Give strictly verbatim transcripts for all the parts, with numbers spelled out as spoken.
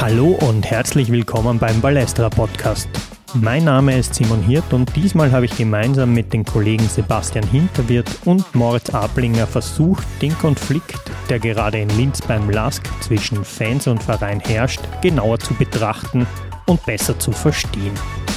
Hallo und herzlich willkommen beim Ballestra Podcast. Mein Name ist Simon Hirt und diesmal habe ich gemeinsam mit den Kollegen Sebastian Hinterwirt und Moritz Ablinger versucht, den Konflikt, der gerade in Linz beim LASK zwischen Fans und Verein herrscht, genauer zu betrachten und besser zu verstehen.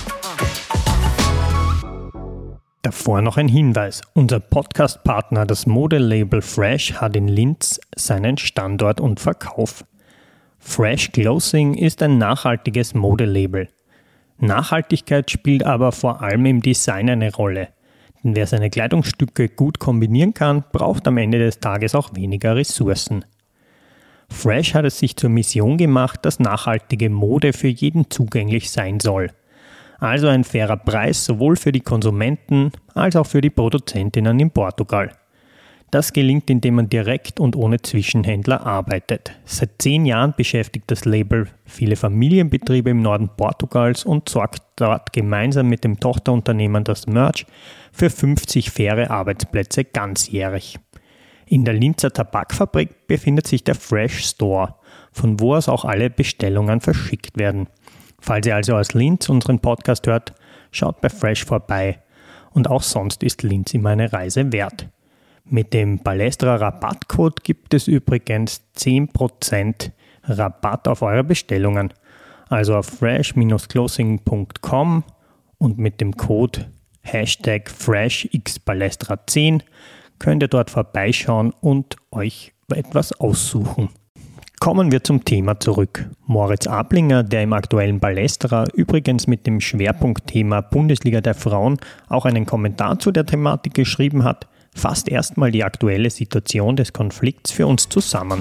Davor noch ein Hinweis. Unser Podcast-Partner, das Modelabel Fresh, hat in Linz seinen Standort und Verkauf. Fresh Clothing ist ein nachhaltiges Modelabel. Nachhaltigkeit spielt aber vor allem im Design eine Rolle. Denn wer seine Kleidungsstücke gut kombinieren kann, braucht am Ende des Tages auch weniger Ressourcen. Fresh hat es sich zur Mission gemacht, dass nachhaltige Mode für jeden zugänglich sein soll. Also ein fairer Preis sowohl für die Konsumenten als auch für die Produzentinnen in Portugal. Das gelingt, indem man direkt und ohne Zwischenhändler arbeitet. Seit zehn Jahren beschäftigt das Label viele Familienbetriebe im Norden Portugals und sorgt dort gemeinsam mit dem Tochterunternehmen das Merch für fünfzig faire Arbeitsplätze ganzjährig. In der Linzer Tabakfabrik befindet sich der Fresh Store, von wo aus auch alle Bestellungen verschickt werden. Falls ihr also aus Linz unseren Podcast hört, schaut bei Fresh vorbei. Und auch sonst ist Linz immer eine Reise wert. Mit dem Ballestra Rabattcode gibt es übrigens zehn Prozent Rabatt auf eure Bestellungen. Also auf fresh Bindestrich clothing Punkt com und mit dem Code Hashtag FreshXBallestra zehn könnt ihr dort vorbeischauen und euch etwas aussuchen. Kommen wir zum Thema zurück. Moritz Ablinger, der im aktuellen Ballestra übrigens mit dem Schwerpunktthema Bundesliga der Frauen auch einen Kommentar zu der Thematik geschrieben hat, fasst erstmal die aktuelle Situation des Konflikts für uns zusammen.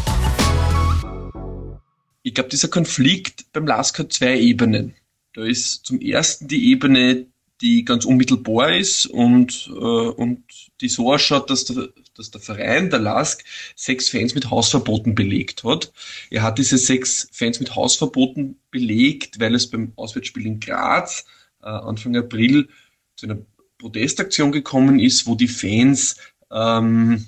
Ich glaube, dieser Konflikt beim LASK hat zwei Ebenen. Da ist zum ersten die Ebene, die ganz unmittelbar ist und, äh, und die so ausschaut, dass der, dass der Verein, der LASK, sechs Fans mit Hausverboten belegt hat. Er hat diese sechs Fans mit Hausverboten belegt, weil es beim Auswärtsspiel in Graz äh, Anfang April zu einer Protestaktion gekommen ist, wo die Fans ähm,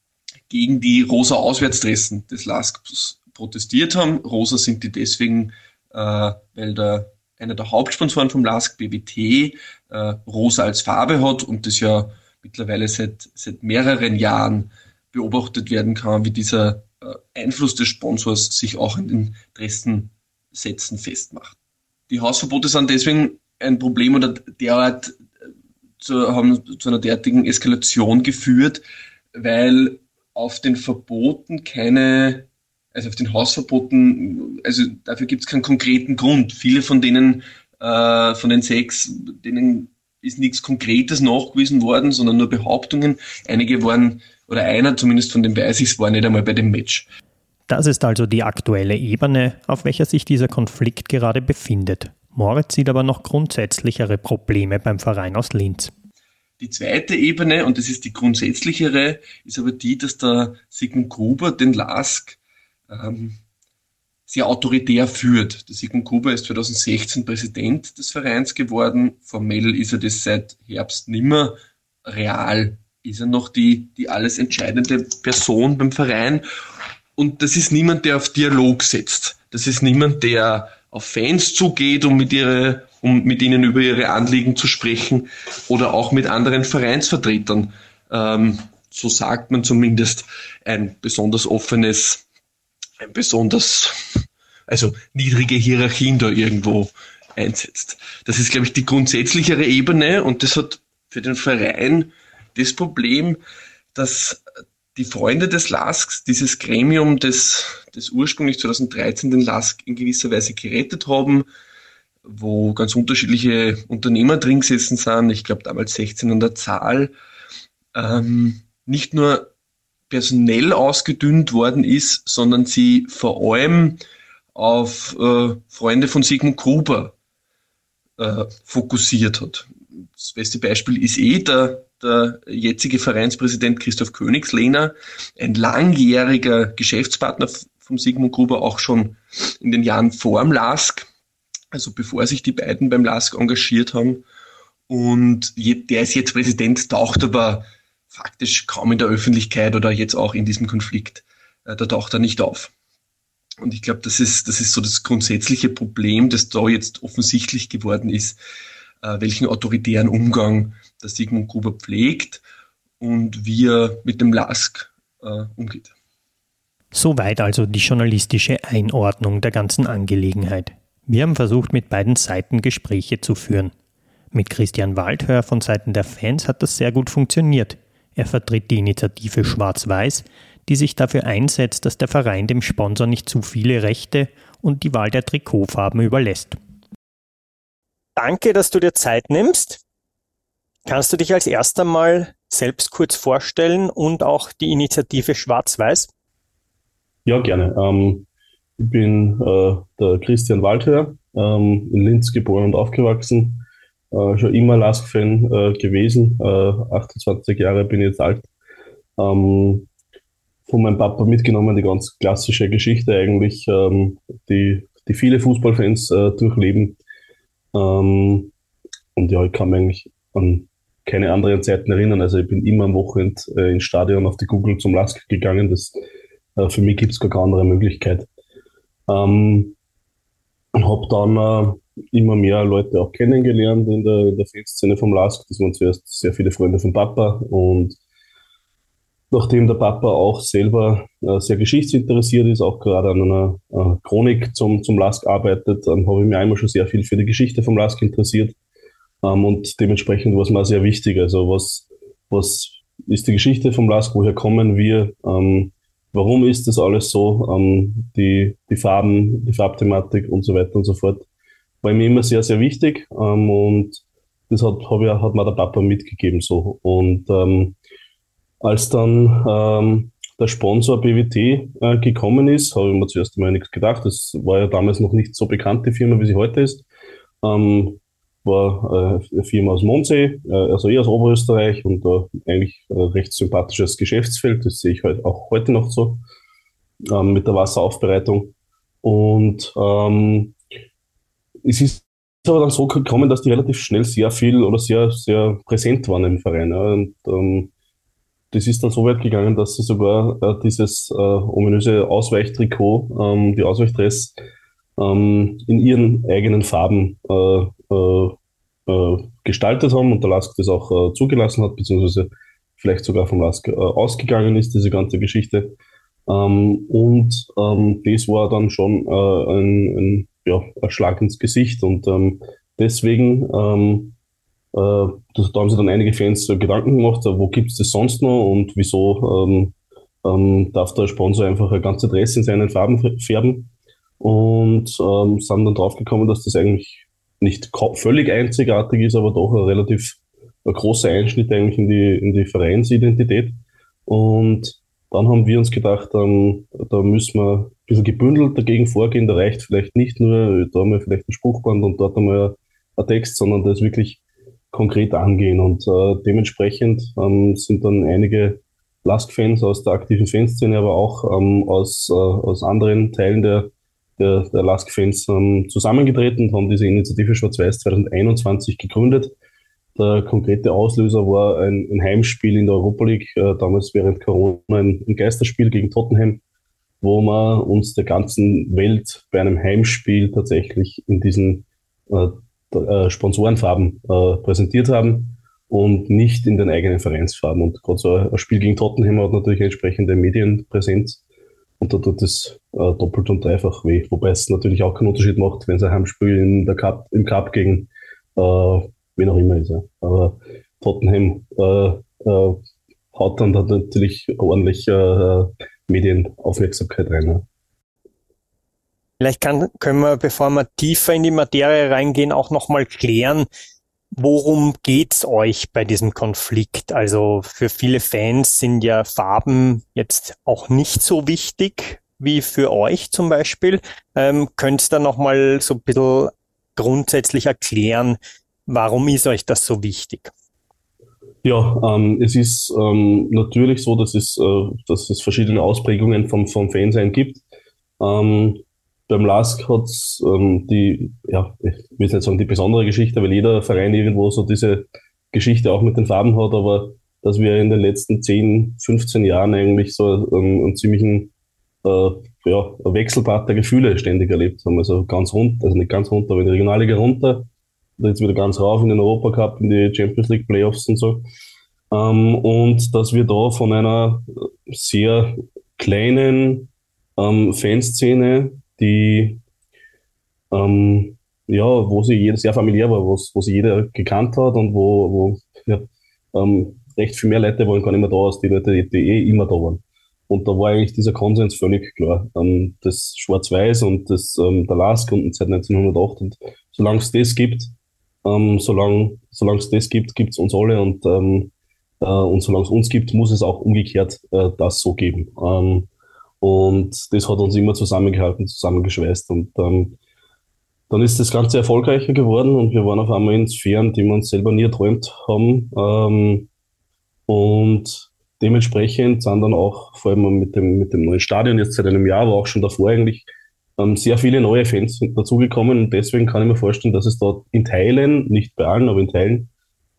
gegen die rosa Auswärtsdressen des LASK protestiert haben. Rosa sind die deswegen, äh, weil der, einer der Hauptsponsoren vom LASK, B W T, äh, rosa als Farbe hat und das ja mittlerweile seit, seit mehreren Jahren beobachtet werden kann, wie dieser äh, Einfluss des Sponsors sich auch in den Dressensätzen festmacht. Die Hausverbote sind deswegen ein Problem oder derart Zu, haben zu einer derartigen Eskalation geführt, weil auf den Verboten keine, also auf den Hausverboten, also dafür gibt es keinen konkreten Grund. Viele von denen, äh, von den sechs, denen ist nichts Konkretes nachgewiesen worden, sondern nur Behauptungen. Einige waren, oder einer zumindest von den weiß ich, war nicht einmal bei dem Match. Das ist also die aktuelle Ebene, auf welcher sich dieser Konflikt gerade befindet. Moritz sieht aber noch grundsätzlichere Probleme beim Verein aus Linz. Die zweite Ebene, und das ist die grundsätzlichere, ist aber die, dass der Sigmund Gruber den LASK ähm, sehr autoritär führt. Der Sigmund Gruber ist zwanzig sechzehn Präsident des Vereins geworden. Formell ist er das seit Herbst nimmer. Real ist er noch die, die alles entscheidende Person beim Verein. Und das ist niemand, der auf Dialog setzt. Das ist niemand, der auf Fans zugeht, um mit ihre, um mit ihnen über ihre Anliegen zu sprechen oder auch mit anderen Vereinsvertretern. Ähm, so sagt man zumindest ein besonders offenes, ein besonders, also niedrige Hierarchien da irgendwo einsetzt. Das ist, glaube ich, die grundsätzlichere Ebene und das hat für den Verein das Problem, dass die Freunde des LASKs, dieses Gremium, das, das ursprünglich zwanzig dreizehn den LASK in gewisser Weise gerettet haben, wo ganz unterschiedliche Unternehmer drin gesessen sind, ich glaube damals sechzehn an der Zahl, ähm, nicht nur personell ausgedünnt worden ist, sondern sie vor allem auf äh, Freunde von Sigmund Gruber äh, fokussiert hat. Das beste Beispiel ist eh der der jetzige Vereinspräsident Christoph Königslehner, ein langjähriger Geschäftspartner vom Sigmund Gruber, auch schon in den Jahren vor dem LASK, also bevor sich die beiden beim LASK engagiert haben. Und der ist jetzt Präsident, taucht aber faktisch kaum in der Öffentlichkeit oder jetzt auch in diesem Konflikt, da taucht er nicht auf. Und ich glaube, das ist, das ist so das grundsätzliche Problem, das da jetzt offensichtlich geworden ist, äh, welchen autoritären Umgang der Sigmund Gruber pflegt und wie er mit dem Lask äh, umgeht. Soweit also die journalistische Einordnung der ganzen Angelegenheit. Wir haben versucht, mit beiden Seiten Gespräche zu führen. Mit Christian Waldhör von Seiten der Fans hat das sehr gut funktioniert. Er vertritt die Initiative Schwarz-Weiß, die sich dafür einsetzt, dass der Verein dem Sponsor nicht zu viele Rechte und die Wahl der Trikotfarben überlässt. Danke, dass du dir Zeit nimmst. Kannst du dich als erster mal selbst kurz vorstellen und auch die Initiative Schwarz-Weiß? Ja, gerne. Ähm, ich bin äh, der Christian Waldhör, ähm, in Linz geboren und aufgewachsen, äh, schon immer Lask-Fan äh, gewesen, äh, achtundzwanzig Jahre bin ich jetzt alt. Ähm, von meinem Papa mitgenommen, die ganz klassische Geschichte eigentlich, ähm, die, die viele Fußballfans äh, durchleben. Ähm, und ja, ich kann mich eigentlich an keine anderen Zeiten erinnern. Also ich bin immer am Wochenende äh, ins Stadion auf die Kugel zum Lask gegangen. Das, äh, für mich gibt es gar keine andere Möglichkeit. Ähm, und habe dann äh, immer mehr Leute auch kennengelernt in der, in der Fanszene vom Lask. Das waren zuerst sehr viele Freunde vom Papa, und nachdem der Papa auch selber äh, sehr geschichtsinteressiert ist, auch gerade an einer äh, Chronik zum, zum Lask arbeitet, ähm, habe ich mich einmal schon sehr viel für die Geschichte vom Lask interessiert. Ähm, und dementsprechend war es mir sehr wichtig. Also was, was ist die Geschichte vom Lask, woher kommen wir, ähm, warum ist das alles so, ähm, die, die Farben, die Farbthematik und so weiter und so fort, war mir immer sehr, sehr wichtig. Ähm, und das hat, hab ich, hat mir der Papa mitgegeben. So. Und ähm, als dann ähm, der Sponsor B W T äh, gekommen ist, habe ich mir zuerst einmal nichts gedacht. Das war ja damals noch nicht so bekannt, die Firma, wie sie heute ist. Ähm, war äh, eine Firma aus Mondsee, äh, also eher aus Oberösterreich, und äh, eigentlich äh, recht sympathisches Geschäftsfeld. Das sehe ich halt auch heute noch so, ähm, mit der Wasseraufbereitung. Und ähm, es ist aber dann so gekommen, dass die relativ schnell sehr viel oder sehr, sehr präsent waren im Verein. Ja. Und ähm, das ist dann so weit gegangen, dass sie sogar äh, dieses äh, ominöse Ausweichtrikot, ähm, die Ausweichdress, ähm, in ihren eigenen Farben äh, äh, äh, gestaltet haben, und der Lask das auch äh, zugelassen hat, beziehungsweise vielleicht sogar vom Lask äh, ausgegangen ist, diese ganze Geschichte. Ähm, und ähm, das war dann schon äh, ein, ein, ja, ein Schlag ins Gesicht, und ähm, deswegen ähm, äh, das, da haben sich dann einige Fans äh, Gedanken gemacht, äh, wo gibt's das sonst noch, und wieso ähm, ähm, darf der Sponsor einfach eine ganze Dress in seinen Farben färben, und ähm, sind dann draufgekommen, dass das eigentlich nicht völlig einzigartig ist, aber doch ein relativ ein großer Einschnitt eigentlich in die, in die Vereinsidentität. Und dann haben wir uns gedacht, ähm, da müssen wir ein bisschen gebündelt dagegen vorgehen. Da reicht vielleicht nicht nur, da haben wir vielleicht ein Spruchband und dort einmal ein Text, sondern das wirklich konkret angehen. Und äh, dementsprechend ähm, sind dann einige Lask-Fans aus der aktiven Fanszene, aber auch ähm, aus, äh, aus anderen Teilen der, der, der Lask-Fans ähm, zusammengetreten und haben diese Initiative Schwarz-Weiß zwanzig einundzwanzig gegründet. Der konkrete Auslöser war ein, ein Heimspiel in der Europa League, äh, damals während Corona ein, ein Geisterspiel gegen Tottenham, wo wir uns der ganzen Welt bei einem Heimspiel tatsächlich in diesen äh, äh, Sponsorenfarben äh, präsentiert haben und nicht in den eigenen Vereinsfarben. Und gerade so ein Spiel gegen Tottenham hat natürlich entsprechende Medienpräsenz, und da tut es äh, doppelt und dreifach weh. Wobei es natürlich auch keinen Unterschied macht, wenn es ein Heimspiel in der Cup, im Cup gegen äh, wen auch immer ist. Ja. Aber Tottenham äh, äh, haut dann da natürlich ordentlich äh, Medienaufmerksamkeit rein. Ja. Vielleicht kann, können wir, bevor wir tiefer in die Materie reingehen, auch nochmal klären, worum geht's euch bei diesem Konflikt? Also für viele Fans sind ja Farben jetzt auch nicht so wichtig wie für euch zum Beispiel. Ähm, könnt ihr da nochmal so ein bisschen grundsätzlich erklären, warum ist euch das so wichtig? Ja, ähm, es ist ähm, natürlich so, dass es, äh, dass es verschiedene Ausprägungen vom, vom Fansein gibt. Ähm, beim Lask hat's ähm, die, ja, ich will jetzt nicht sagen die besondere Geschichte, weil jeder Verein irgendwo so diese Geschichte auch mit den Farben hat, aber dass wir in den letzten zehn, fünfzehn Jahren eigentlich so einen, einen ziemlichen äh, ja, ein Wechselbad der Gefühle ständig erlebt haben. Also ganz runter, also nicht ganz runter, aber in die Regionalliga runter, jetzt wieder ganz rauf in den Europacup, in die Champions League Playoffs und so. Ähm, und dass wir da von einer sehr kleinen ähm, Fanszene, die ähm, ja, wo sie jeder sehr familiär war, wo, wo sie jeder gekannt hat und wo, wo ja, ähm, recht viel mehr Leute waren gar nicht mehr da als die Leute, die, die eh immer da waren. Und da war eigentlich dieser Konsens völlig klar. Ähm, das Schwarz-Weiß und das ähm, der Lask und seit neunzehnhundertacht. Und solange es das gibt, ähm, solange solange es das gibt, gibt es uns alle und ähm, äh, und solange es uns gibt, muss es auch umgekehrt äh, das so geben. Ähm, und das hat uns immer zusammengehalten, zusammengeschweißt und ähm, dann ist das Ganze erfolgreicher geworden und wir waren auf einmal in Sphären, die wir uns selber nie erträumt haben. Ähm, und dementsprechend sind dann auch, vor allem mit dem, mit dem neuen Stadion jetzt seit einem Jahr, aber auch schon davor eigentlich, ähm, sehr viele neue Fans dazugekommen. Und deswegen kann ich mir vorstellen, dass es dort in Teilen, nicht bei allen, aber in Teilen,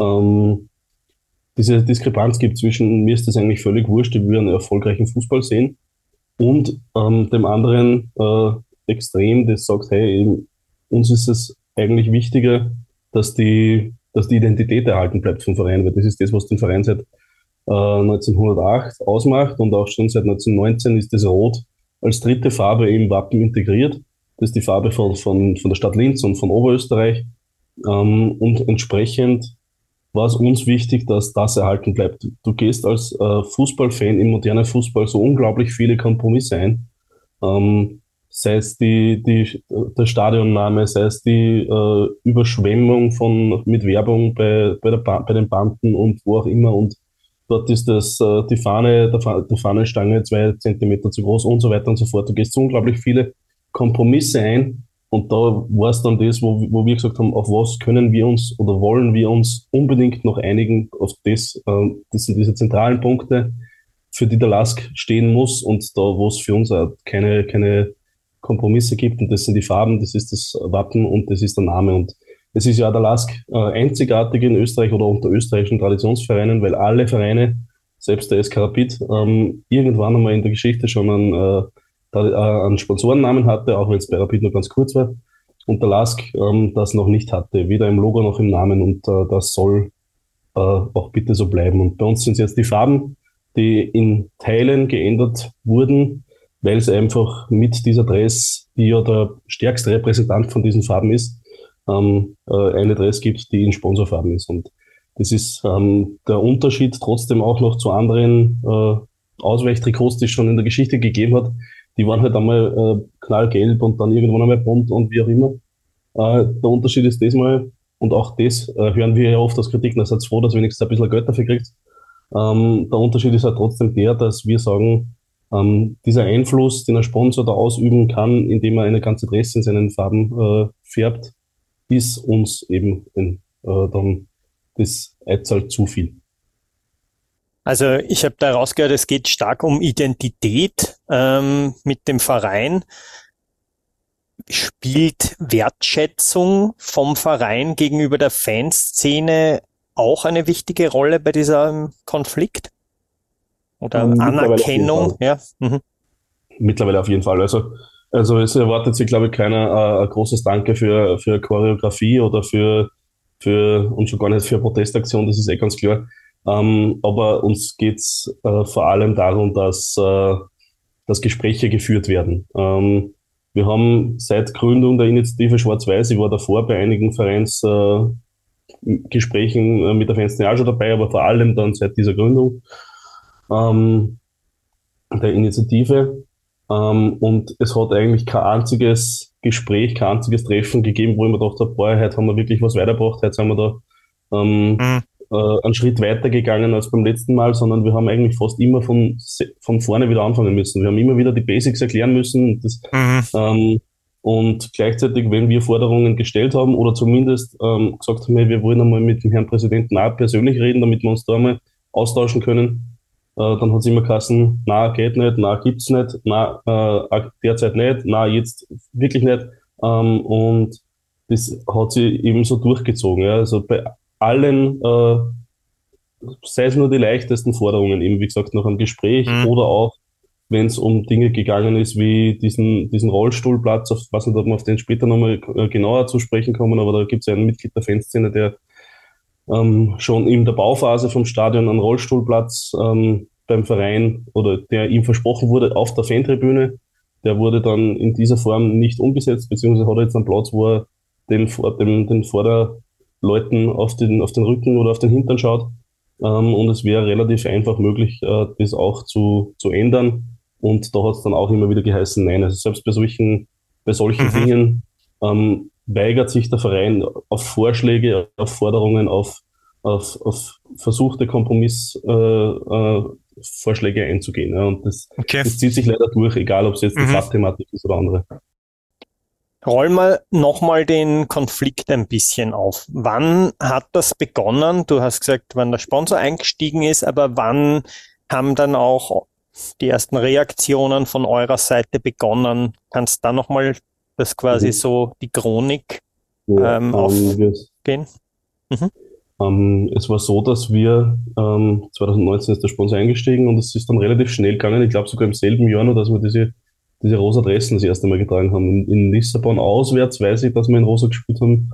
ähm, diese Diskrepanz gibt zwischen, mir ist das eigentlich völlig wurscht, ich will einen erfolgreichen Fußball sehen, und ähm, dem anderen äh, Extrem, das sagt, hey, uns ist es eigentlich wichtiger, dass die, dass die Identität erhalten bleibt vom Verein, weil das ist das, was den Verein seit äh, neunzehnhundertacht ausmacht und auch schon seit neunzehnhundertneunzehn ist das Rot als dritte Farbe im Wappen integriert. Das ist die Farbe von, von, von der Stadt Linz und von Oberösterreich. Ähm, und entsprechend war es uns wichtig, dass das erhalten bleibt. Du gehst als äh, Fußballfan im modernen Fußball so unglaublich viele Kompromisse ein. Ähm, sei es die, die, der Stadionname, sei es die äh, Überschwemmung von, mit Werbung bei, bei, der ba- bei den Banden und wo auch immer. Und dort ist das, äh, die Fahne, der, Fa- der Fahnenstange zwei Zentimeter zu groß und so weiter und so fort. Du gehst so unglaublich viele Kompromisse ein. Und da war es dann das, wo, wo wir gesagt haben, auf was können wir uns oder wollen wir uns unbedingt noch einigen, auf das, äh, das sind diese zentralen Punkte, für die der Lask stehen muss und da, wo es für uns auch keine, keine Kompromisse gibt. Und das sind die Farben, das ist das Wappen und das ist der Name. Und es ist ja der Lask äh, einzigartig in Österreich oder unter österreichischen Traditionsvereinen, weil alle Vereine, selbst der S K Rapid, ähm, irgendwann einmal in der Geschichte schon einen, äh, einen Sponsorennamen hatte, auch wenn es bei Rapid nur ganz kurz war. Und der Lask ähm, das noch nicht hatte, weder im Logo noch im Namen. Und äh, das soll äh, auch bitte so bleiben. Und bei uns sind es jetzt die Farben, die in Teilen geändert wurden, weil es einfach mit dieser Dress, die ja der stärkste Repräsentant von diesen Farben ist, ähm, äh, eine Dress gibt, die in Sponsorfarben ist. Und das ist ähm, der Unterschied trotzdem auch noch zu anderen äh, Ausweichtrikots, die es schon in der Geschichte gegeben hat. Die waren halt einmal äh, knallgelb und dann irgendwann einmal bunt und wie auch immer. Äh, der Unterschied ist diesmal, und auch das äh, hören wir ja oft als Kritik, na seid froh, dass ihr wenigstens ein bisschen Geld dafür kriegt. Ähm, der Unterschied ist halt trotzdem der, dass wir sagen, ähm, dieser Einfluss, den ein Sponsor da ausüben kann, indem er eine ganze Dress in seinen Farben äh, färbt, ist uns eben ein, äh, dann das einzahlt zu viel. Also ich habe da rausgehört, es geht stark um Identität ähm, mit dem Verein. Spielt Wertschätzung vom Verein gegenüber der Fanszene auch eine wichtige Rolle bei diesem Konflikt? Oder Ähm, Anerkennung? Ja. Mhm. Mittlerweile auf jeden Fall. Also, also es erwartet sich, glaube ich, keiner äh, ein großes Danke für, für Choreografie oder für, für, und schon gar nicht für Protestaktion, das ist eh ganz klar. Ähm, aber uns geht's äh, vor allem darum, dass, äh, dass Gespräche geführt werden. Ähm, wir haben seit Gründung der Initiative Schwarz-Weiß, ich war davor bei einigen Vereinsgesprächen äh, Gesprächen, äh, mit der Fanszene auch schon dabei, aber vor allem dann seit dieser Gründung ähm, der Initiative. Ähm, und es hat eigentlich kein einziges Gespräch, kein einziges Treffen gegeben, wo ich mir gedacht habe, boah, heute haben wir wirklich was weitergebracht, heute sind wir da ähm, mhm. äh, einen Schritt weiter gegangen als beim letzten Mal, sondern wir haben eigentlich fast immer von, von vorne wieder anfangen müssen. Wir haben immer wieder die Basics erklären müssen. Das, mhm. ähm, und gleichzeitig, wenn wir Forderungen gestellt haben oder zumindest ähm, gesagt haben, hey, wir wollen einmal mit dem Herrn Präsidenten auch persönlich reden, damit wir uns da einmal austauschen können, dann hat es immer geheißen, na geht nicht, na gibt's nicht, na äh, derzeit nicht, na jetzt wirklich nicht. Ähm, und das hat sich eben so durchgezogen. Ja. Also bei allen, äh, sei es nur die leichtesten Forderungen, eben wie gesagt, nach einem Gespräch mhm. oder auch wenn es um Dinge gegangen ist wie diesen, diesen Rollstuhlplatz, auf, weiß nicht, ob wir auf den später nochmal genauer zu sprechen kommen, aber da gibt es ja einen Mitglied der Fanszene, der ähm, schon in der Bauphase vom Stadion einen Rollstuhlplatz ähm, beim Verein oder der ihm versprochen wurde auf der Fantribüne, der wurde dann in dieser Form nicht umgesetzt, beziehungsweise hat er jetzt einen Platz, wo er den, den, den Vorderleuten auf den, auf den Rücken oder auf den Hintern schaut. Ähm, und es wäre relativ einfach möglich, äh, das auch zu, zu ändern. Und da hat es dann auch immer wieder geheißen, nein, also selbst bei solchen, bei solchen Mhm. Dingen ähm, weigert sich der Verein auf Vorschläge, auf Forderungen, auf, auf, auf versuchte Kompromissvorschläge äh, äh, einzugehen. Ja. Und das, Okay. das zieht sich leider durch, egal ob es jetzt die Mhm. Fachthematik ist oder andere. Rollen wir nochmal den Konflikt ein bisschen auf. Wann hat das begonnen? Du hast gesagt, wann der Sponsor eingestiegen ist, aber wann haben dann auch die ersten Reaktionen von eurer Seite begonnen? Kannst du da nochmal das quasi Mhm. so die Chronik Ja, ähm, ähm, aufgehen? Mhm. Ähm, es war so, dass wir ähm, zwanzig neunzehn ist der Sponsor eingestiegen und es ist dann relativ schnell gegangen. Ich glaube sogar im selben Jahr noch, dass wir diese, diese rosa Dressen das erste Mal getragen haben. In, in Lissabon auswärts weiß ich, dass wir in rosa gespielt haben.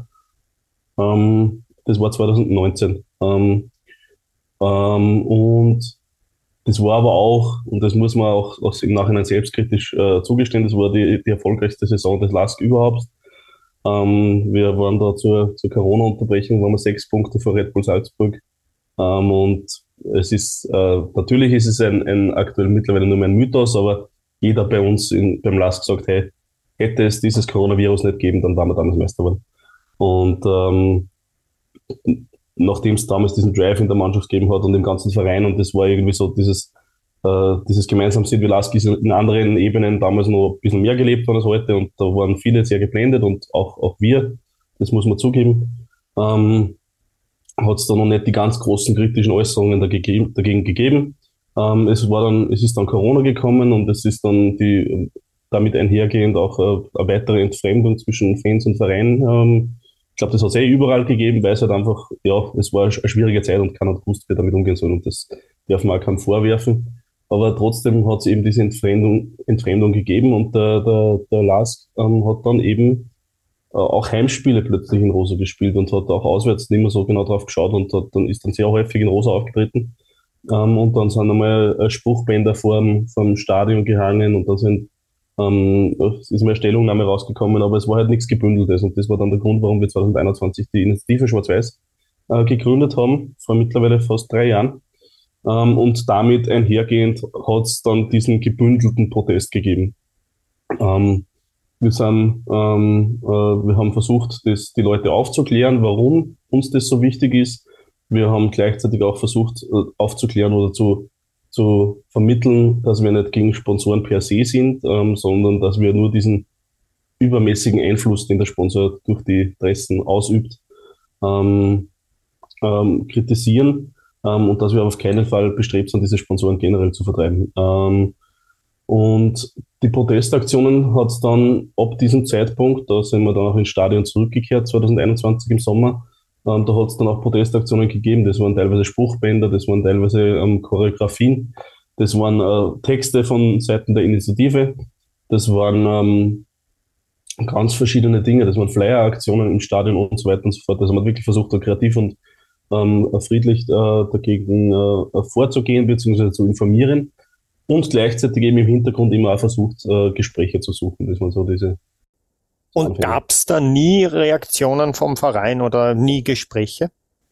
Ähm, das war zwanzig neunzehn. Ähm, ähm, und das war aber auch, und das muss man auch, auch im Nachhinein selbstkritisch äh, zugestehen, das war die, die erfolgreichste Saison des L A S K überhaupt. Ähm, wir waren da zur, zur Corona-Unterbrechung, waren wir sechs Punkte vor Red Bull Salzburg. Ähm, und es ist, äh, natürlich ist es ein, ein aktuell mittlerweile nur mehr ein Mythos, aber jeder bei uns in, beim L A S K sagt, hey, hätte es dieses Coronavirus nicht gegeben, dann waren wir damals Meister geworden. Und ähm, nachdem es damals diesen Drive in der Mannschaft gegeben hat und im ganzen Verein, und das war irgendwie so dieses, äh, dieses gemeinsam sind wir L A S K ist in anderen Ebenen damals noch ein bisschen mehr gelebt worden als heute, und da waren viele sehr geblendet und auch, auch wir, das muss man zugeben. Ähm, hat es da noch nicht die ganz großen kritischen Äußerungen dagegen, dagegen gegeben. Ähm, es war dann, es ist dann Corona gekommen und es ist dann die damit einhergehend auch äh, eine weitere Entfremdung zwischen Fans und Verein. Ähm, ich glaube, das hat es eh überall gegeben, weil es halt einfach, ja, es war eine schwierige Zeit und keiner hat gewusst, wie damit umgehen soll, und das darf man auch keinem vorwerfen. Aber trotzdem hat es eben diese Entfremdung, Entfremdung gegeben, und der, der, der L A S K ähm, hat dann eben äh, auch Heimspiele plötzlich in Rosa gespielt und hat auch auswärts nicht mehr so genau drauf geschaut und hat dann, ist dann sehr häufig in Rosa aufgetreten. Ähm, und dann sind einmal äh, Spruchbänder vor dem, vor dem Stadion gehangen, und dann sind, ähm, es ist mal eine Stellungnahme rausgekommen, aber es war halt nichts Gebündeltes, und das war dann der Grund, warum wir zwanzig einundzwanzig die Initiative Schwarz-Weiß äh, gegründet haben, vor mittlerweile fast drei Jahren. Ähm, und damit einhergehend hat es dann diesen gebündelten Protest gegeben. Ähm, wir sind, ähm, äh, wir haben versucht, das, die Leute aufzuklären, warum uns das so wichtig ist. Wir haben gleichzeitig auch versucht, äh, aufzuklären oder zu, zu vermitteln, dass wir nicht gegen Sponsoren per se sind, ähm, sondern dass wir nur diesen übermäßigen Einfluss, den der Sponsor durch die Dressen ausübt, ähm, ähm, kritisieren, ähm, und dass wir auf keinen Fall bestrebt sind, diese Sponsoren generell zu vertreiben. Ähm, und die Protestaktionen hat es dann ab diesem Zeitpunkt, da sind wir dann auch ins Stadion zurückgekehrt, zwanzig einundzwanzig im Sommer, ähm, da hat es dann auch Protestaktionen gegeben. Das waren teilweise Spruchbänder, das waren teilweise ähm, Choreografien, das waren äh, Texte von Seiten der Initiative, das waren ähm, ganz verschiedene Dinge, das waren Flyer-Aktionen im Stadion und so weiter und so fort. Also man hat wirklich versucht, da kreativ und ähm, friedlich äh, dagegen äh, vorzugehen bzw. zu informieren. Und gleichzeitig eben im Hintergrund immer auch versucht, äh, Gespräche zu suchen. Das waren so diese Und Anfänge. gab es da nie Reaktionen vom Verein oder nie Gespräche?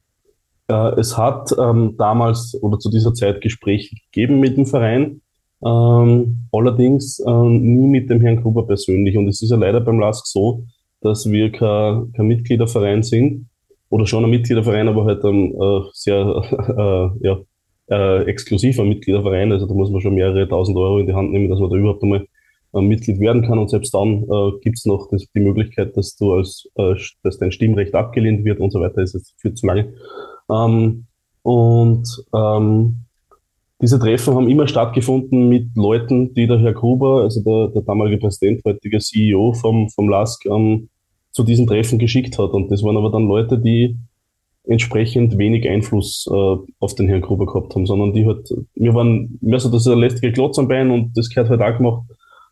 Äh, es hat ähm, damals oder zu dieser Zeit Gespräche gegeben mit dem Verein, ähm, allerdings äh, nie mit dem Herrn Gruber persönlich. Und es ist ja leider beim L A S K so, dass wir kein, kein Mitgliederverein sind oder schon ein Mitgliederverein, aber halt ein äh, sehr äh, ja, äh, exklusiver Mitgliederverein. Also da muss man schon mehrere tausend Euro in die Hand nehmen, dass man da überhaupt einmal äh, Mitglied werden kann. Und selbst dann äh, gibt es noch das, die Möglichkeit, dass du als äh, dass dein Stimmrecht abgelehnt wird und so weiter. Das ist jetzt viel zu lange. Ähm, und ähm, diese Treffen haben immer stattgefunden mit Leuten, die der Herr Gruber, also der, der damalige Präsident, heutige C E O vom, vom L A S K, ähm, zu diesen Treffen geschickt hat. Und das waren aber dann Leute, die entsprechend wenig Einfluss äh, auf den Herrn Gruber gehabt haben, sondern die halt, wir waren mehr so, das ist ein lästige Klotz am Bein und das gehört halt auch gemacht.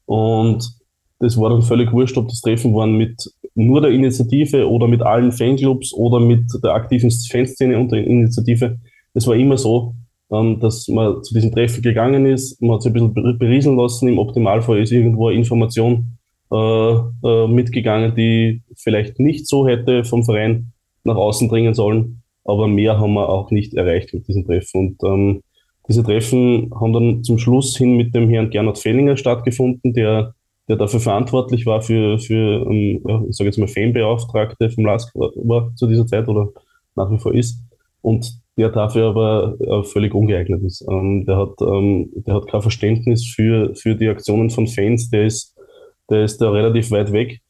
Und das war dann völlig wurscht, ob das Treffen waren mit nur der Initiative oder mit allen Fanclubs oder mit der aktiven Fanszene und der Initiative. Es war immer so, ähm, dass man zu diesem Treffen gegangen ist, man hat sich ein bisschen berieseln lassen, im Optimalfall ist irgendwo eine Information äh, äh, mitgegangen, die vielleicht nicht so hätte vom Verein nach außen dringen sollen, aber mehr haben wir auch nicht erreicht mit diesem Treffen. Und ähm, diese Treffen haben dann zum Schluss hin mit dem Herrn Gernot Fellinger stattgefunden, der, der dafür verantwortlich war für, für ähm, ich sage jetzt mal Fanbeauftragte vom L A S K war zu dieser Zeit oder nach wie vor ist. Und der dafür aber äh, völlig ungeeignet ist. Ähm, der hat, ähm, der hat kein Verständnis für, für die Aktionen von Fans, der ist, der ist da relativ weit weg.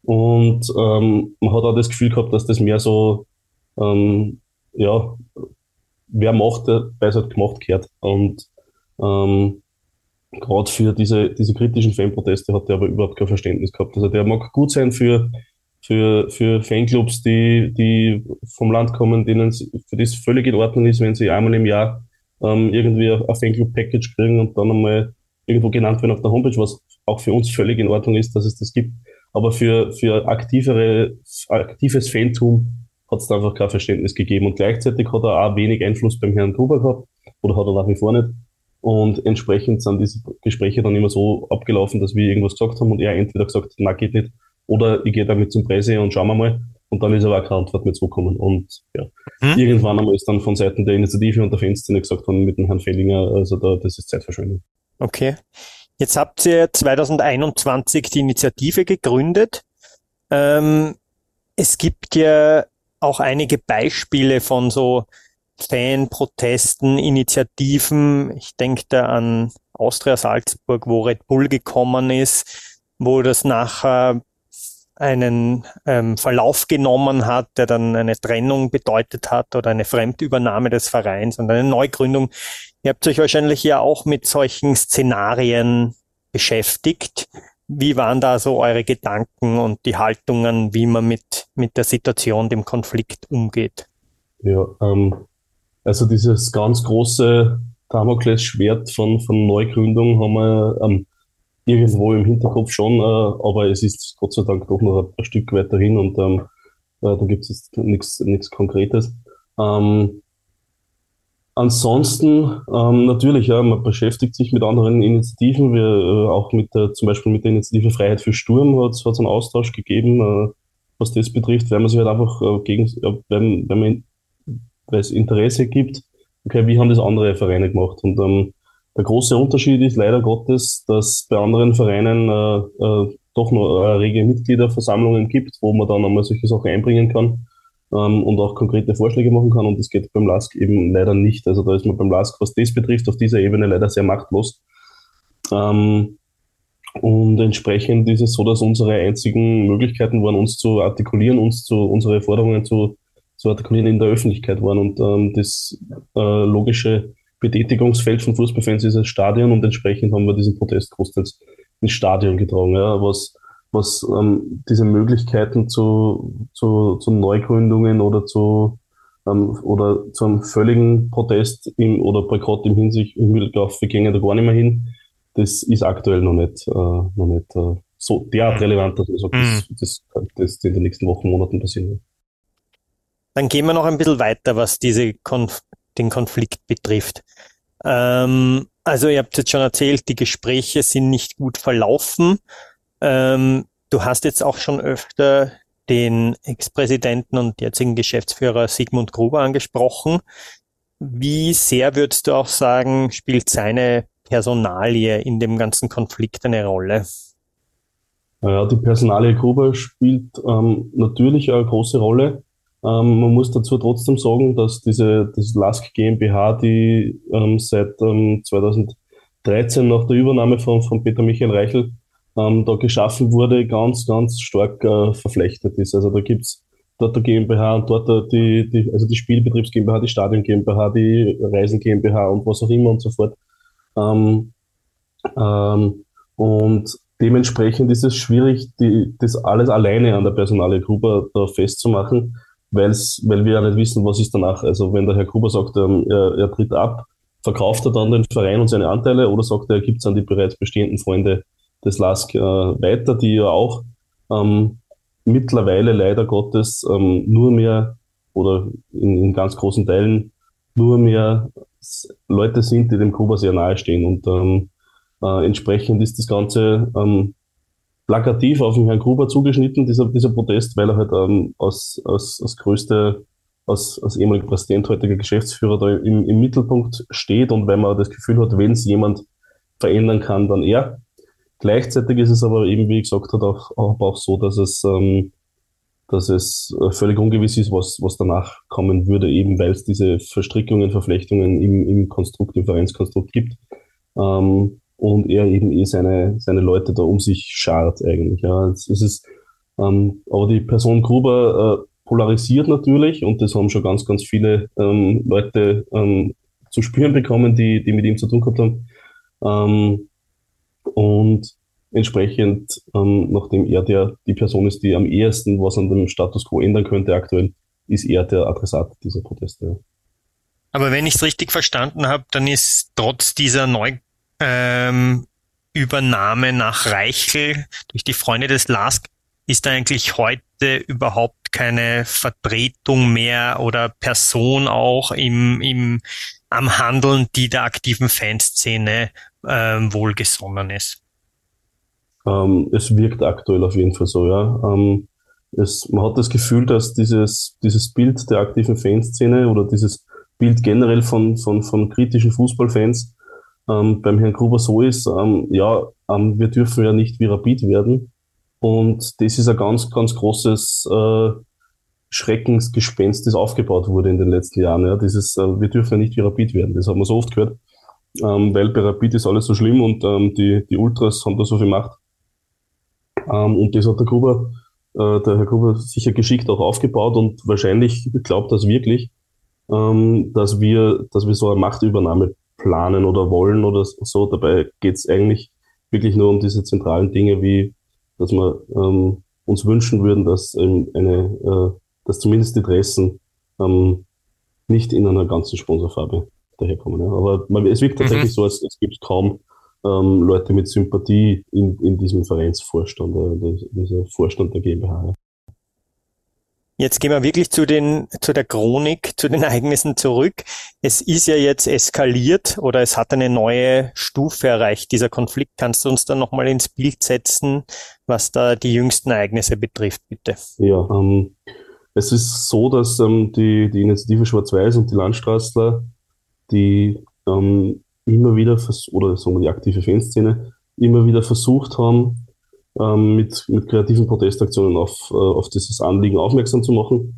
Und ähm, man hat auch das Gefühl gehabt, dass das mehr so, ähm, ja, wer macht, der weiß halt gemacht gehört. Und ähm, gerade für diese, diese kritischen Fanproteste hat er aber überhaupt kein Verständnis gehabt. Also der mag gut sein für, für, für Fanclubs, die, die vom Land kommen, denen es für das völlig in Ordnung ist, wenn sie einmal im Jahr ähm, irgendwie ein Fanclub-Package kriegen und dann einmal irgendwo genannt werden auf der Homepage, was auch für uns völlig in Ordnung ist, dass es das gibt. Aber für, für aktivere, aktives Fantum hat es da einfach kein Verständnis gegeben. Und gleichzeitig hat er auch wenig Einfluss beim Herrn Gruber gehabt, oder hat er nach wie vor nicht. Und entsprechend sind diese Gespräche dann immer so abgelaufen, dass wir irgendwas gesagt haben und er entweder gesagt hat, na, geht nicht, oder ich gehe damit zum Presse und schauen wir mal. Und dann ist aber auch keine Antwort mehr zurückgekommen. Und ja, hm? irgendwann einmal ist dann von Seiten der Initiative und der Fanszene gesagt worden mit dem Herrn Fellinger, also da, das ist Zeitverschwendung. Okay. Jetzt habt ihr zwanzig einundzwanzig die Initiative gegründet. Ähm, es gibt ja auch einige Beispiele von so Fanprotesten, Initiativen. Ich denke da an Austria Salzburg, wo Red Bull gekommen ist, wo das nachher einen ähm, Verlauf genommen hat, der dann eine Trennung bedeutet hat oder eine Fremdübernahme des Vereins und eine Neugründung. Ihr habt euch wahrscheinlich ja auch mit solchen Szenarien beschäftigt. Wie waren da so eure Gedanken und die Haltungen, wie man mit, mit der Situation, dem Konflikt umgeht? Ja, ähm, also dieses ganz große Damoklesschwert von, von Neugründung haben wir ähm, irgendwo im Hinterkopf schon, äh, aber es ist Gott sei Dank doch noch ein, ein Stück weiter hin und ähm, äh, da gibt es jetzt nichts nichts Konkretes. Ähm, ansonsten ähm, natürlich, ja, man beschäftigt sich mit anderen Initiativen, wir äh, auch mit der, zum Beispiel mit der Initiative Freiheit für Sturm hat es einen Austausch gegeben, äh, was das betrifft, weil man sich halt einfach äh, gegen, äh, wenn, wenn man weil es Interesse gibt, okay, wie haben das andere Vereine gemacht? Und ähm, der große Unterschied ist leider Gottes, dass bei anderen Vereinen äh, äh, doch noch äh, rege Mitgliederversammlungen gibt, wo man dann einmal solche Sachen einbringen kann ähm, und auch konkrete Vorschläge machen kann. Und das geht beim L A S K eben leider nicht. Also da ist man beim L A S K, was das betrifft, auf dieser Ebene leider sehr machtlos. Ähm, und entsprechend ist es so, dass unsere einzigen Möglichkeiten waren, uns zu artikulieren, uns zu unsere Forderungen zu zu artikulieren in der Öffentlichkeit waren. Und ähm, das äh, logische Betätigungsfeld von Fußballfans ist das Stadion und entsprechend haben wir diesen Protest großteils ins Stadion getragen, ja, was, was ähm, diese Möglichkeiten zu, zu, zu Neugründungen oder zu ähm, oder zu einem völligen Protest im, oder Boykott im Hinsicht im Hinblick auf wir gehen da gar nicht mehr hin, das ist aktuell noch nicht, äh, noch nicht äh, so derart relevant, dass man sagt, das, das, das, das in den nächsten Wochen, Monaten passieren wird. Dann gehen wir noch ein bisschen weiter, was diese Konf- den Konflikt betrifft. Ähm, also ihr habt jetzt schon erzählt, die Gespräche sind nicht gut verlaufen. Ähm, du hast jetzt auch schon öfter den Ex-Präsidenten und jetzigen Geschäftsführer Sigmund Gruber angesprochen. Wie sehr würdest du auch sagen, spielt seine Personalie in dem ganzen Konflikt eine Rolle? Ja, die Personalie Gruber spielt ähm, natürlich eine große Rolle. Ähm, man muss dazu trotzdem sagen, dass diese das L A S K GmbH, die ähm, seit ähm, zweitausenddreizehn nach der Übernahme von, von Peter Michael Reichel ähm, da geschaffen wurde, ganz, ganz stark äh, verflechtet ist. Also da gibt's dort der GmbH und dort die, die also die Spielbetriebs GmbH, die Stadion GmbH, die Reisen GmbH und was auch immer und so fort. Ähm, ähm, und dementsprechend ist es schwierig, die, das alles alleine an der Personalie Gruber da festzumachen. weil's, weil wir ja nicht wissen, was ist danach. Also wenn der Herr Gruber sagt, ähm, er, er tritt ab, verkauft er dann den Verein und seine Anteile oder sagt er, er gibt es an die bereits bestehenden Freunde des Lask äh, weiter, die ja auch ähm, mittlerweile leider Gottes ähm, nur mehr oder in, in ganz großen Teilen nur mehr Leute sind, die dem Gruber sehr nahe stehen. Und ähm, äh, entsprechend ist das Ganze ähm, plakativ auf den Herrn Gruber zugeschnitten, dieser, dieser Protest, weil er halt ähm, als, als, als größte, als, als ehemaliger Präsident, heutiger Geschäftsführer da im, im Mittelpunkt steht und weil man das Gefühl hat, wenn es jemand verändern kann, dann er. Gleichzeitig ist es aber eben, wie ich gesagt habe, auch, auch, auch so, dass es, ähm, dass es völlig ungewiss ist, was, was danach kommen würde, eben weil es diese Verstrickungen, Verflechtungen im, im Konstrukt, im Vereinskonstrukt gibt. Ähm, und er eben eh seine, seine Leute da um sich schart eigentlich. Ja. Es, es ist, ähm, aber die Person Gruber äh, polarisiert natürlich und das haben schon ganz, ganz viele ähm, Leute ähm, zu spüren bekommen, die, die mit ihm zu tun gehabt haben. Ähm, und entsprechend, ähm, nachdem er der, die Person ist, die am ehesten was an dem Status quo ändern könnte aktuell, ist er der Adressat dieser Proteste. Ja. Aber wenn ich es richtig verstanden habe, dann ist trotz dieser Neu ähm, Übernahme nach Reichel durch die Freunde des Lask, ist eigentlich heute überhaupt keine Vertretung mehr oder Person auch im, im, am Handeln, die der aktiven Fanszene ähm, wohlgesonnen ist. Ähm, es wirkt aktuell auf jeden Fall so, ja. Ähm, es, man hat das Gefühl, dass dieses, dieses Bild der aktiven Fanszene oder dieses Bild generell von, von, von kritischen Fußballfans ähm, beim Herrn Gruber so ist, ähm, ja, ähm, wir dürfen ja nicht wie Rapid werden. Und das ist ein ganz, ganz großes äh, Schreckensgespenst, das aufgebaut wurde in den letzten Jahren. Ja. Dieses, äh, wir dürfen ja nicht wie Rapid werden, das haben wir so oft gehört, ähm, weil bei Rapid ist alles so schlimm und ähm, die, die Ultras haben da so viel Macht. Ähm, und das hat der Gruber, äh, der Herr Gruber sicher geschickt auch aufgebaut und wahrscheinlich glaubt das wirklich, ähm, dass wir, dass wir so eine Machtübernahme planen oder wollen oder so. Dabei geht es eigentlich wirklich nur um diese zentralen Dinge, wie dass wir ähm, uns wünschen würden, dass ähm, eine, äh, dass zumindest die Dressen ähm, nicht in einer ganzen Sponsorfarbe daherkommen. Ja. Aber man, es wirkt tatsächlich mhm. so, als es gibt kaum ähm, Leute mit Sympathie in, in diesem Vereinsvorstand, äh, dieser Vorstand der GmbH. Ja. Jetzt gehen wir wirklich zu den, zu der Chronik, zu den Ereignissen zurück. Es ist ja jetzt eskaliert oder es hat eine neue Stufe erreicht, dieser Konflikt. Kannst du uns dann nochmal ins Bild setzen, was da die jüngsten Ereignisse betrifft, bitte? Ja, ähm, es ist so, dass ähm, die, die Initiative Schwarz-Weiß und die Landstraßler, die ähm, immer wieder, vers- oder sagen wir die aktive Fanszene, immer wieder versucht haben, mit, mit kreativen Protestaktionen auf, auf dieses Anliegen aufmerksam zu machen.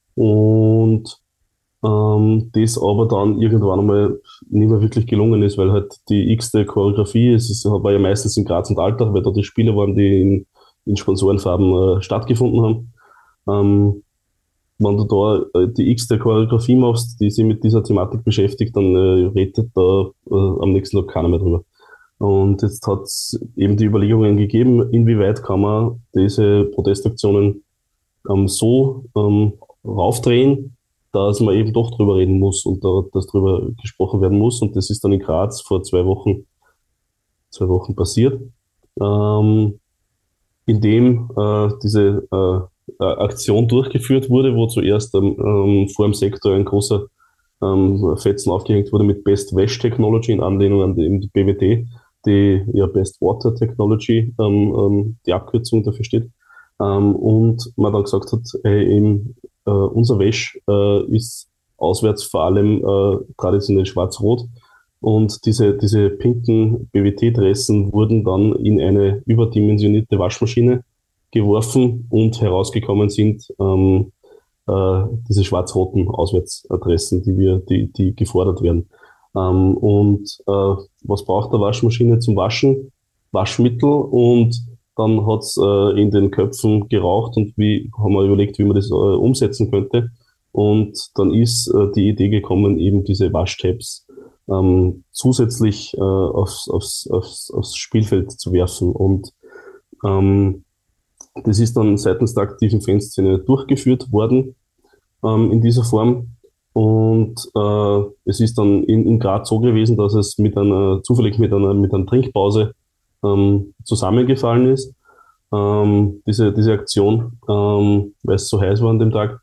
Und ähm, das aber dann irgendwann einmal nicht mehr wirklich gelungen ist, weil halt die x-te Choreografie, es ist, war ja meistens in Graz und Altach, weil da die Spiele waren, die in, in Sponsorenfarben äh, stattgefunden haben. Ähm, wenn du da äh, die x-te Choreografie machst, die sich mit dieser Thematik beschäftigt, dann äh, redet da äh, am nächsten Tag keiner mehr drüber. Und jetzt hat es eben die Überlegungen gegeben, inwieweit kann man diese Protestaktionen ähm, so ähm, raufdrehen, dass man eben doch drüber reden muss und da, dass drüber gesprochen werden muss. Und das ist dann in Graz vor zwei Wochen, zwei Wochen passiert, ähm, indem äh, diese äh, Aktion durchgeführt wurde, wo zuerst ähm, vor dem Sektor ein großer ähm, Fetzen aufgehängt wurde mit Best Wash Technology in Anlehnung an die, die B W T, die ja Best Water Technology, ähm, ähm, die Abkürzung dafür steht. Ähm, und man dann gesagt hat, ey, eben, äh, unser Wäsch äh, ist auswärts vor allem äh, traditionell schwarz-rot. Und diese, diese pinken B W T-Dressen wurden dann in eine überdimensionierte Waschmaschine geworfen und herausgekommen sind ähm, äh, diese schwarz-roten Auswärtsadressen, die wir, die, die gefordert werden. Ähm, und äh, was braucht der Waschmaschine zum Waschen? Waschmittel, und dann hat's äh, in den Köpfen geraucht und wie haben wir überlegt, wie man das äh, umsetzen könnte. Und dann ist äh, die Idee gekommen, eben diese Waschtabs ähm, zusätzlich äh, aufs, aufs, aufs, aufs Spielfeld zu werfen. Und ähm, das ist dann seitens der aktiven Fanszene durchgeführt worden. ähm, in dieser Form. Und äh, es ist dann in, in Graz so gewesen, dass es mit einer, zufällig mit einer, mit einer Trinkpause ähm, zusammengefallen ist, ähm, diese, diese Aktion, ähm, weil es so heiß war an dem Tag.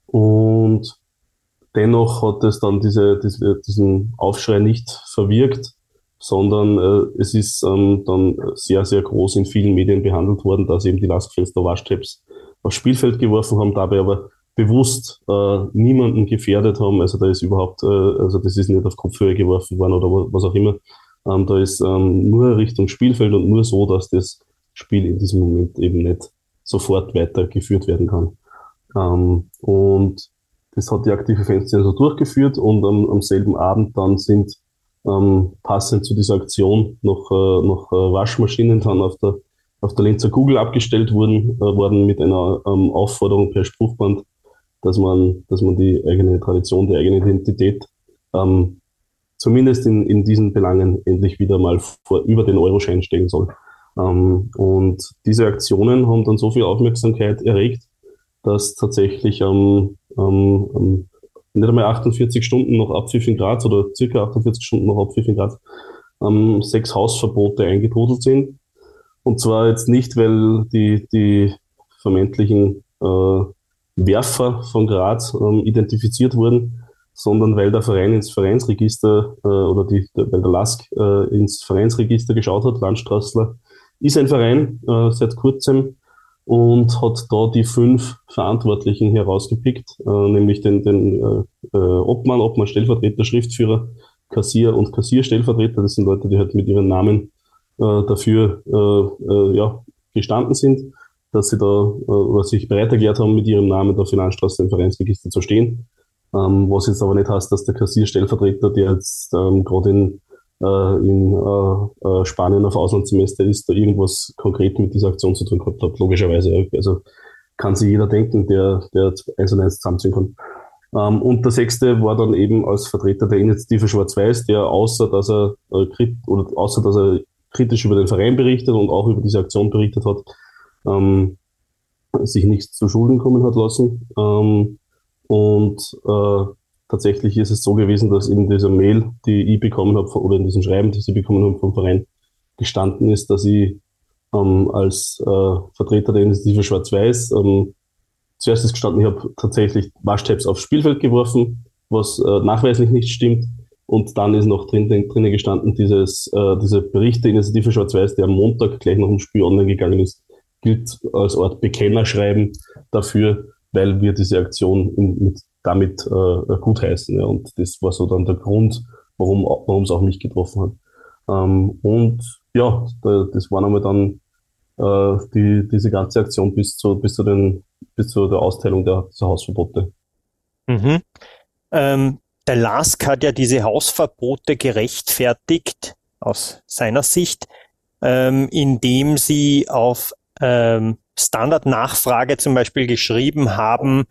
Und dennoch hat es dann diese, diese, diesen Aufschrei nicht verwirkt, sondern äh, es ist ähm, dann sehr, sehr groß in vielen Medien behandelt worden, dass eben die Laskfenster Waschtabs aufs Spielfeld geworfen haben, dabei aber bewusst äh, niemanden gefährdet haben. Also da ist überhaupt, äh, also das ist nicht auf Kopfhöhe geworfen worden oder was auch immer. Ähm, da ist ähm, nur Richtung Spielfeld und nur so, dass das Spiel in diesem Moment eben nicht sofort weitergeführt werden kann. Ähm, und das hat die aktive Fanszene so durchgeführt und am, am selben Abend dann sind ähm, passend zu dieser Aktion noch, äh, noch äh, Waschmaschinen dann auf der, auf der Linzer Kugel abgestellt wurden, äh, worden mit einer ähm, Aufforderung per Spruchband, dass man, dass man die eigene Tradition, die eigene Identität ähm, zumindest in, in diesen Belangen endlich wieder mal vor, über den Euroschein stellen soll. Ähm, und diese Aktionen haben dann so viel Aufmerksamkeit erregt, dass tatsächlich ähm, ähm, ähm, nicht einmal achtundvierzig Stunden nach Abpfiff in Graz oder circa achtundvierzig Stunden nach Abpfiff in Graz ähm, sechs Hausverbote eingetrudelt sind. Und zwar jetzt nicht, weil die, die vermeintlichen äh, Werfer von Graz ähm, identifiziert wurden, sondern weil der Verein ins Vereinsregister äh, oder die, der, weil der Lask äh, ins Vereinsregister geschaut hat. Landstraßler ist ein Verein äh, seit kurzem und hat da die fünf Verantwortlichen herausgepickt, äh, nämlich den, den äh, Obmann, Obmann, Stellvertreter, Schriftführer, Kassier und Kassierstellvertreter. Das sind Leute, die halt mit ihren Namen äh, dafür äh, äh, ja, gestanden sind, dass sie da äh, oder sich bereit erklärt haben, mit ihrem Namen der Finanzstraße im Vereinsregister zu stehen. Ähm, was jetzt aber nicht heißt, dass der Kassierstellvertreter, der jetzt ähm, gerade in äh, in äh, äh, Spanien auf Auslandssemester ist, da irgendwas konkret mit dieser Aktion zu tun gehabt hat, logischerweise. Also kann sich jeder denken, der, der eins und eins zusammenziehen kann. Ähm, und der sechste war dann eben als Vertreter der Initiative Schwarz-Weiß, der außer dass er äh, krit oder außer dass er kritisch über den Verein berichtet und auch über diese Aktion berichtet hat, ähm, sich nichts zu Schulden kommen hat lassen. Ähm, und äh, tatsächlich ist es so gewesen, dass in dieser Mail, die ich bekommen habe, oder in diesem Schreiben, das ich bekommen habe vom Verein, gestanden ist, dass ich ähm, als äh, Vertreter der Initiative Schwarz-Weiß ähm, zuerst ist gestanden, ich habe tatsächlich Waschtabs aufs Spielfeld geworfen, was äh, nachweislich nicht stimmt. Und dann ist noch drin, drinnen gestanden, dieses, äh, diese Bericht der Initiative Schwarz-Weiß, der am Montag gleich nach dem Spiel online gegangen ist, gilt als Art Bekennerschreiben dafür, weil wir diese Aktion in, mit, damit äh, gutheißen. Ja. Und das war so dann der Grund, warum warum es auch mich getroffen hat. Ähm, und ja, da, das war nochmal dann äh, die, diese ganze Aktion bis zu, bis zu den, bis zu der Austeilung der, der Hausverbote. Mhm. Ähm, der Lask hat ja diese Hausverbote gerechtfertigt, aus seiner Sicht, ähm, indem sie auf ähm, Standardnachfrage zum Beispiel geschrieben haben,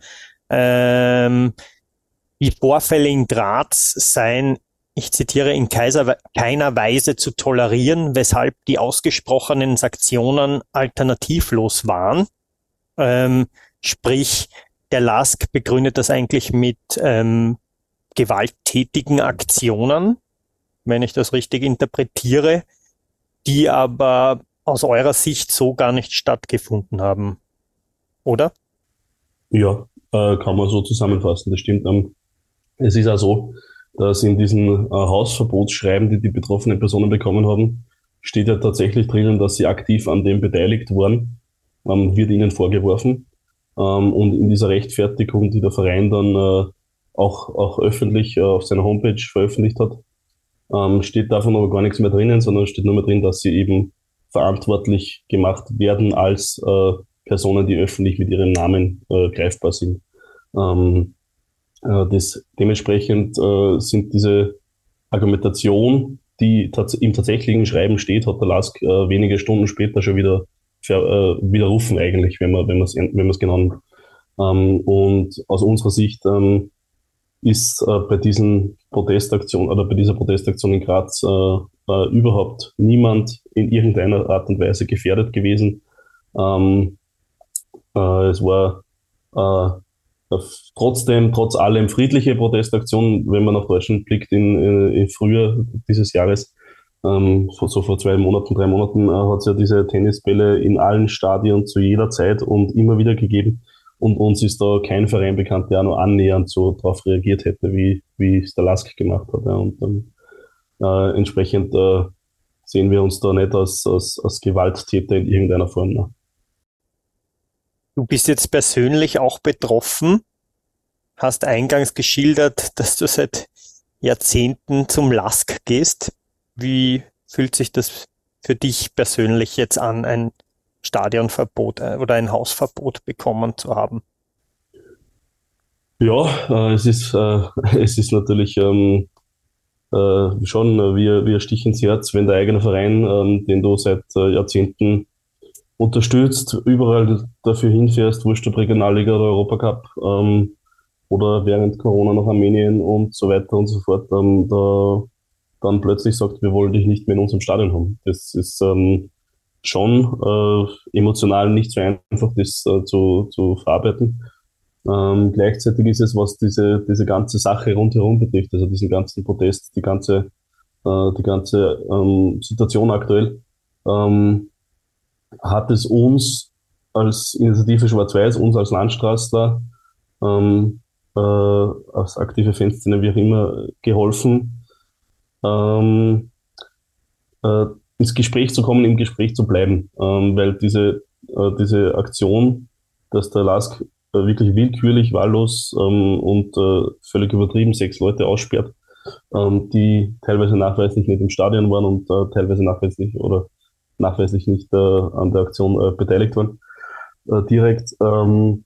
ähm, die Vorfälle in Graz seien, ich zitiere, in Kaiser, keiner Weise zu tolerieren, weshalb die ausgesprochenen Sanktionen alternativlos waren. Ähm, sprich, der Lask begründet das eigentlich mit ähm, gewalttätigen Aktionen, wenn ich das richtig interpretiere, die aber aus eurer Sicht so gar nicht stattgefunden haben, oder? Ja, äh, kann man so zusammenfassen, das stimmt. Ähm, es ist auch so, dass in diesen äh, Hausverbotsschreiben, die die betroffenen Personen bekommen haben, steht ja tatsächlich drinnen, dass sie aktiv an dem beteiligt waren, ähm, wird ihnen vorgeworfen. Ähm, und in dieser Rechtfertigung, die der Verein dann äh, auch, auch öffentlich äh, auf seiner Homepage veröffentlicht hat, ähm, steht davon aber gar nichts mehr drinnen, sondern steht nur mehr drin, dass sie eben verantwortlich gemacht werden als äh, Personen, die öffentlich mit ihrem Namen äh, greifbar sind. Ähm, äh, das, dementsprechend äh, sind diese Argumentation, die tats im tatsächlichen Schreiben steht, hat der Lask äh, wenige Stunden später schon wieder ver äh, widerrufen eigentlich, wenn man wenn man es wenn man es genau nimmt. Ähm, und aus unserer Sicht ähm, ist äh, bei diesen Protestaktionen oder bei dieser Protestaktion in Graz äh, äh, überhaupt niemand in irgendeiner Art und Weise gefährdet gewesen. Ähm, äh, es war äh, trotzdem, trotz allem friedliche Protestaktionen, wenn man nach Deutschland blickt, in, in, in Frühjahr dieses Jahres, ähm, so vor zwei Monaten, drei Monaten, äh, hat es ja diese Tennisbälle in allen Stadien zu jeder Zeit und immer wieder gegeben. Und uns ist da kein Verein bekannt, der auch nur annähernd so darauf reagiert hätte, wie, wie es der Lask gemacht hat. Ja. Und ähm, äh, entsprechend äh, sehen wir uns da nicht als, als, als Gewalttäter in irgendeiner Form. Ne. Du bist jetzt persönlich auch betroffen, hast eingangs geschildert, dass du seit Jahrzehnten zum Lask gehst. Wie fühlt sich das für dich persönlich jetzt an, ein Stadionverbot oder ein Hausverbot bekommen zu haben? Ja, äh, es ist äh, es ist natürlich ähm, äh, schon äh, wie, wie ein Stich ins Herz, wenn der eigene Verein, ähm, den du seit äh, Jahrzehnten unterstützt, überall dafür hinfährst, wurscht ob Regionalliga oder Europacup, ähm, oder während Corona nach Armenien und so weiter und so fort, ähm, da dann plötzlich sagt, wir wollen dich nicht mehr in unserem Stadion haben. Das ist ähm, schon äh, emotional nicht so einfach, das äh, zu, zu verarbeiten. Ähm, gleichzeitig ist es, was diese, diese ganze Sache rundherum betrifft, also diesen ganzen Protest, die ganze, äh, die ganze ähm, Situation aktuell, ähm, hat es uns als Initiative Schwarz-Weiß, uns als Landstraßler, ähm, äh, als aktive Fanszene, wie auch immer, geholfen, ähm, äh, ins Gespräch zu kommen, im Gespräch zu bleiben, ähm, weil diese, äh, diese Aktion, dass der Lask äh, wirklich willkürlich, wahllos ähm, und äh, völlig übertrieben sechs Leute aussperrt, ähm, die teilweise nachweislich nicht im Stadion waren und äh, teilweise nachweislich oder nachweislich nicht äh, an der Aktion äh, beteiligt waren, äh, direkt. Ähm,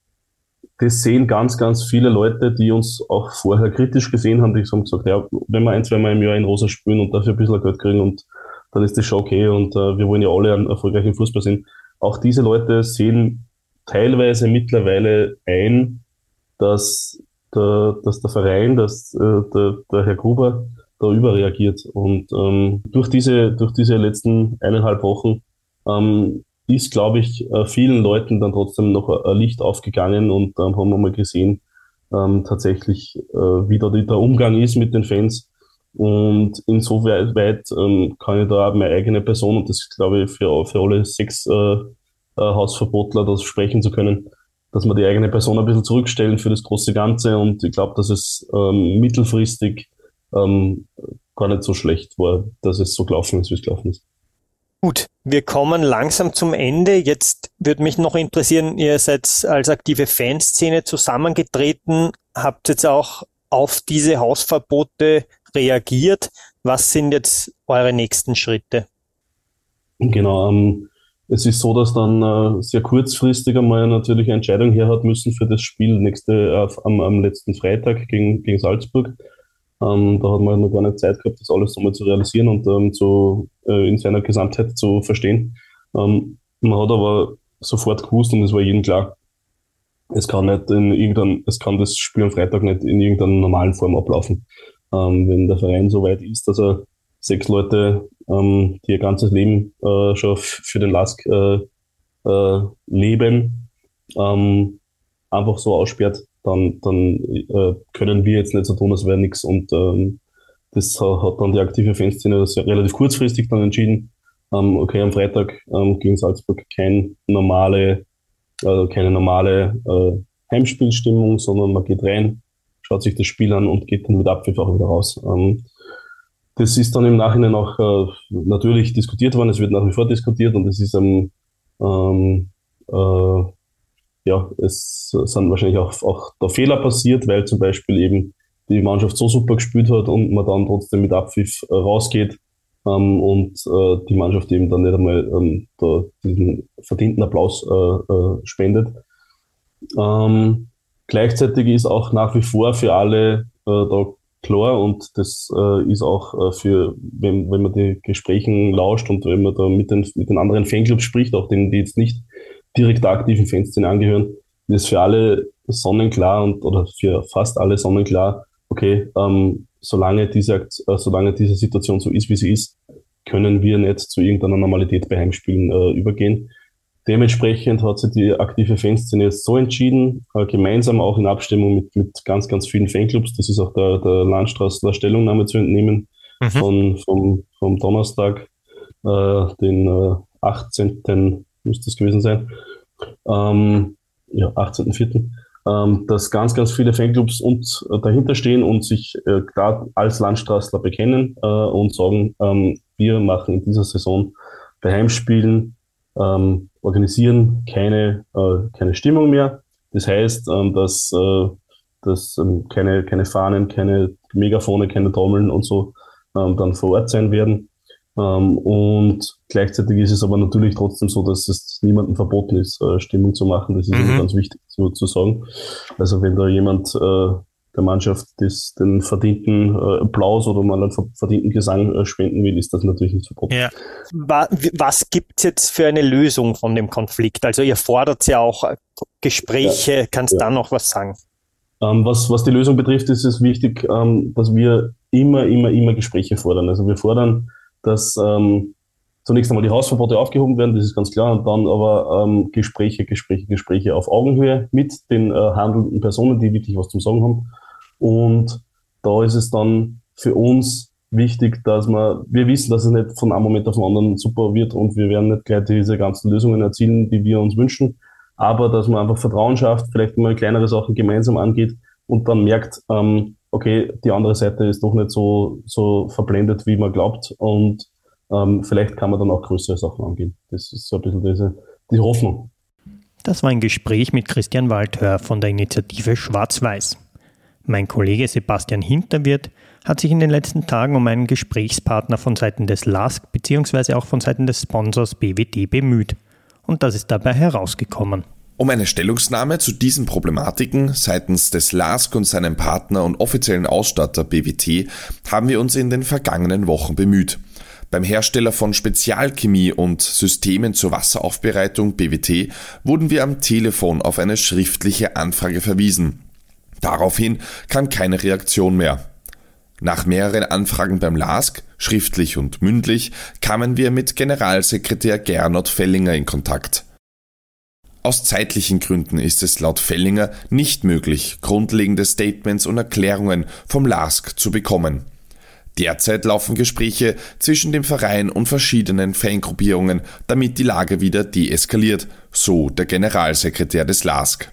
das sehen ganz, ganz viele Leute, die uns auch vorher kritisch gesehen haben, die haben gesagt, ja, wenn wir ein, zweimal im Jahr in Rosa spielen und dafür ein bisschen Geld kriegen und dann ist das schon okay und äh, wir wollen ja alle einen erfolgreichen Fußball sehen. Auch diese Leute sehen teilweise mittlerweile ein, dass der, dass der Verein, dass äh, der, der Herr Gruber da überreagiert. Und ähm, durch diese durch diese letzten eineinhalb Wochen ähm, ist, glaube ich, äh, vielen Leuten dann trotzdem noch ein Licht aufgegangen und ähm, haben wir mal gesehen, ähm, tatsächlich, äh, wie da der Umgang ist mit den Fans. Und insoweit ähm, kann ich da auch meine eigene Person, und das glaube ich für, für alle sechs äh, äh, Hausverbotler, das sprechen zu können, dass wir die eigene Person ein bisschen zurückstellen für das große Ganze. Und ich glaube, dass es ähm, mittelfristig ähm, gar nicht so schlecht war, dass es so gelaufen ist, wie es gelaufen ist. Gut, wir kommen langsam zum Ende. Jetzt würde mich noch interessieren, ihr seid als aktive Fanszene zusammengetreten, habt jetzt auch auf diese Hausverbote reagiert. Was sind jetzt eure nächsten Schritte? Genau, ähm, es ist so, dass dann äh, sehr kurzfristig einmal natürlich eine Entscheidung her hat müssen für das Spiel nächste, äh, am, am letzten Freitag gegen, gegen Salzburg. Ähm, da hat man noch gar nicht Zeit gehabt, das alles einmal zu realisieren und ähm, zu, äh, in seiner Gesamtheit zu verstehen. Ähm, man hat aber sofort gewusst und es war jedem klar, es kann nicht in irgendein, es kann das Spiel am Freitag nicht in irgendeiner normalen Form ablaufen. Ähm, wenn der Verein so weit ist, dass er sechs Leute, ähm, die ihr ganzes Leben äh, schon f- für den Lask äh, äh, leben, ähm, einfach so aussperrt, dann, dann äh, können wir jetzt nicht so tun, als wäre nichts. Und ähm, das hat dann die aktive Fanszene relativ kurzfristig dann entschieden. Ähm, okay, am Freitag ähm, gegen Salzburg kein normale, äh, keine normale äh, Heimspielstimmung, sondern man geht rein, schaut sich das Spiel an und geht dann mit Abpfiff auch wieder raus. Ähm, das ist dann im Nachhinein auch äh, natürlich diskutiert worden, es wird nach wie vor diskutiert und es ist ähm, ähm, äh, ja, es sind wahrscheinlich auch, auch da Fehler passiert, weil zum Beispiel eben die Mannschaft so super gespielt hat und man dann trotzdem mit Abpfiff äh, rausgeht ähm, und äh, die Mannschaft eben dann nicht einmal ähm, da diesen verdienten Applaus äh, äh, spendet. Ähm, gleichzeitig ist auch nach wie vor für alle äh, da klar und das äh, ist auch äh, für, wenn, wenn man die Gesprächen lauscht und wenn man da mit den, mit den anderen Fanclubs spricht, auch denen, die jetzt nicht direkt aktiven Fanszene angehören, ist für alle sonnenklar und oder für fast alle sonnenklar, okay, ähm, solange diese äh, solange diese Situation so ist, wie sie ist, können wir nicht zu irgendeiner Normalität bei Heimspielen äh, übergehen. Dementsprechend hat sich die aktive Fanszene jetzt so entschieden, äh, gemeinsam auch in Abstimmung mit, mit ganz, ganz vielen Fanclubs, das ist auch der, der Landstraßler Stellungnahme zu entnehmen, Mhm. von, vom, vom Donnerstag, äh, den äh, achtzehnten müsste es gewesen sein, ähm, ja, achtzehnten vierten Ähm, dass ganz, ganz viele Fanclubs und, äh, dahinter stehen und sich äh, klar als Landstraßler bekennen äh, und sagen, ähm, wir machen in dieser Saison bei Heimspielen ähm, organisieren keine, äh, keine Stimmung mehr. Das heißt, ähm, dass, äh, dass ähm, keine, keine Fahnen, keine Megafone, keine Trommeln und so ähm, dann vor Ort sein werden. Ähm, und gleichzeitig ist es aber natürlich trotzdem so, dass es niemandem verboten ist, äh, Stimmung zu machen. Das ist Mhm. immer ganz wichtig zu, zu sagen. Also wenn da jemand äh, der Mannschaft das, den verdienten äh, Applaus oder mal einen verdienten Gesang äh, spenden will, ist das natürlich nicht verboten. Ja. Was gibt es jetzt für eine Lösung von dem Konflikt? Also ihr fordert ja auch Gespräche, ja, kannst ja. da noch was sagen? Ähm, was, was die Lösung betrifft, ist es wichtig, ähm, dass wir immer, immer, immer Gespräche fordern. Also wir fordern, dass ähm, zunächst einmal die Hausverbote aufgehoben werden, das ist ganz klar, und dann aber ähm, Gespräche, Gespräche, Gespräche auf Augenhöhe mit den äh, handelnden Personen, die wirklich was zum Sagen haben. Und da ist es dann für uns wichtig, dass wir, wir wissen, dass es nicht von einem Moment auf den anderen super wird und wir werden nicht gleich diese ganzen Lösungen erzielen, die wir uns wünschen, aber dass man einfach Vertrauen schafft, vielleicht mal kleinere Sachen gemeinsam angeht und dann merkt, ähm, okay, die andere Seite ist doch nicht so, so verblendet, wie man glaubt, und ähm, vielleicht kann man dann auch größere Sachen angehen. Das ist so ein bisschen diese, die Hoffnung. Das war ein Gespräch mit Christian Waldhör von der Initiative Schwarz-Weiß. Mein Kollege Sebastian Hinterwirth hat sich in den letzten Tagen um einen Gesprächspartner von Seiten des L A S K bzw. auch von Seiten des Sponsors B W T bemüht. Und das ist dabei herausgekommen. Um eine Stellungnahme zu diesen Problematiken seitens des L A S K und seinem Partner und offiziellen Ausstatter B W T haben wir uns in den vergangenen Wochen bemüht. Beim Hersteller von Spezialchemie und Systemen zur Wasseraufbereitung B W T wurden wir am Telefon auf eine schriftliche Anfrage verwiesen. Daraufhin kam keine Reaktion mehr. Nach mehreren Anfragen beim L A S K, schriftlich und mündlich, kamen wir mit Generalsekretär Gernot Fellinger in Kontakt. Aus zeitlichen Gründen ist es laut Fellinger nicht möglich, grundlegende Statements und Erklärungen vom L A S K zu bekommen. Derzeit laufen Gespräche zwischen dem Verein und verschiedenen Fangruppierungen, damit die Lage wieder deeskaliert, so der Generalsekretär des L A S K.